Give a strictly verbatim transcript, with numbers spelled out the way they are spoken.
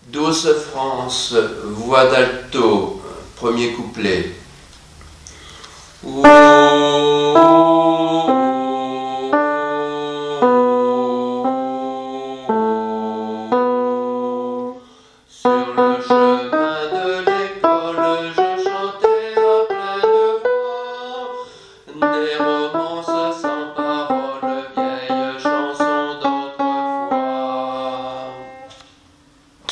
Douce France, voix d'alto, premier couplet. Ouh, sur le chemin de l'école, je chantais à pleine voix des romances